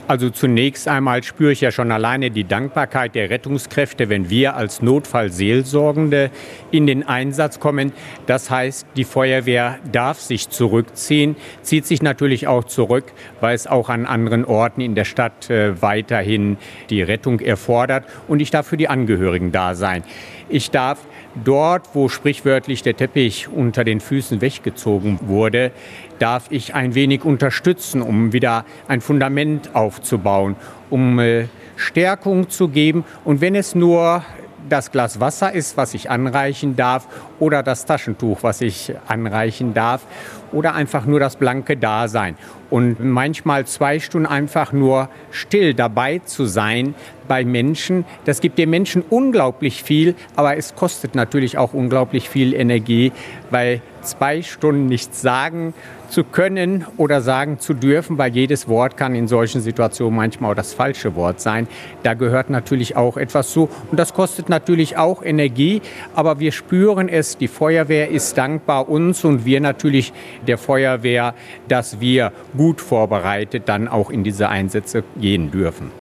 Also zunächst einmal spüre ich ja schon alleine die Dankbarkeit der Rettungskräfte, wenn wir als Notfallseelsorgende in den Einsatz kommen. Das heißt, die Feuerwehr darf sich zurückziehen, zieht sich natürlich auch zurück, weil es auch an anderen Orten in der Stadt weiterhin die Rettung erfordert. Und ich darf für die Angehörigen da sein. Ich darf dort, wo sprichwörtlich der Teppich unter den Füßen weggezogen wurde, darf ich ein wenig unterstützen, um wieder ein Fundament aufzubauen, um Stärkung zu geben. Und wenn es nur das Glas Wasser ist, was ich anreichen darf, oder das Taschentuch, was ich anreichen darf, oder einfach nur das blanke Dasein. Und manchmal 2 Stunden einfach nur still dabei zu sein bei Menschen, das gibt den Menschen unglaublich viel, aber es kostet natürlich auch unglaublich viel Energie, weil 2 Stunden nichts sagen zu können oder sagen zu dürfen, weil jedes Wort kann in solchen Situationen manchmal auch das falsche Wort sein. Da gehört natürlich auch etwas zu und das kostet natürlich auch Energie, aber wir spüren es, die Feuerwehr ist dankbar uns und wir natürlich der Feuerwehr, dass wir gut vorbereitet dann auch in diese Einsätze gehen dürfen.